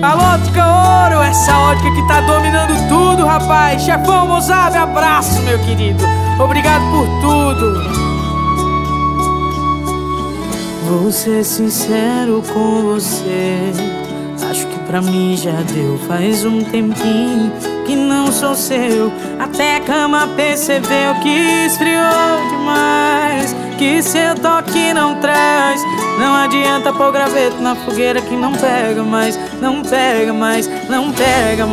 Alô, Ótica Ouro, essa ótica que tá dominando tudo, rapaz. Chefão Mozabe, abraço, meu querido. Obrigado por tudo. Vou ser sincero com você, acho que pra mim já deu. Faz um tempinho que não sou seu, até a cama percebeu que esfriou demais, que seu toque não traz. Não adianta pôr graveto na fogueira que não pega mais, não pega mais, não pega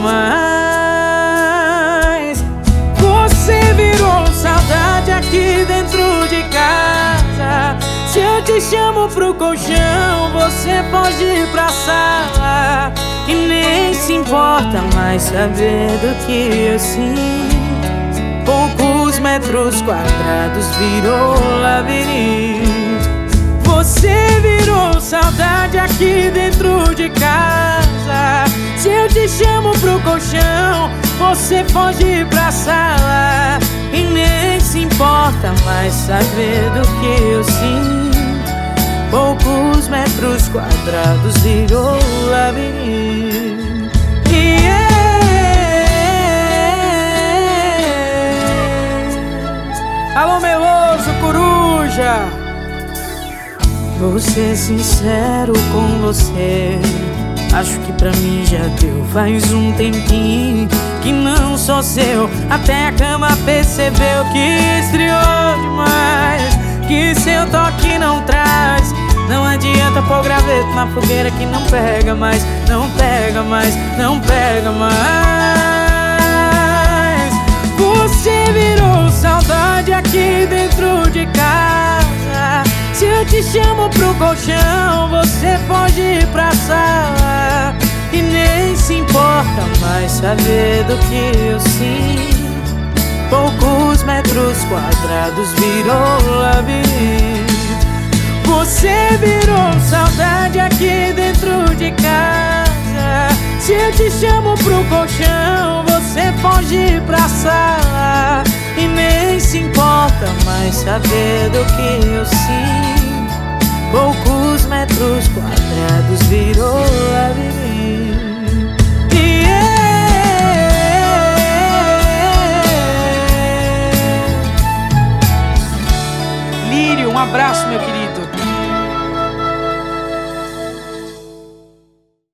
mais. Você virou saudade aqui dentro de casa. Se eu te chamo pro colchão, você pode ir pra sala e nem se importa mais saber do que eu sinto. Poucos metros quadrados virou labirinto. Você virou saudade aqui dentro de casa. Se eu te chamo pro colchão, você pode ir pra sala e nem se importa mais saber do que eu sinto. Poucos metros quadrados virou labirinto. Alô, Meloso, coruja. Vou ser sincero com você, acho que pra mim já deu. Faz um tempinho que não sou seu, até a cama percebeu que esfriou demais, que seu toque não traz. Não adianta pôr graveto na fogueira que não pega mais, não pega mais, não pega mais. Você virou saudade aqui dentro de casa. Se eu te chamo pro colchão, você pode ir pra sala e nem se importa mais saber do que eu sinto. Poucos metros quadrados virou labirinto. Você virou saudade aqui dentro de casa. Se eu te chamo pro colchão, você pode ir pra sala e nem se importa mais saber do que eu sinto. Poucos metros quadrados virou labirinto.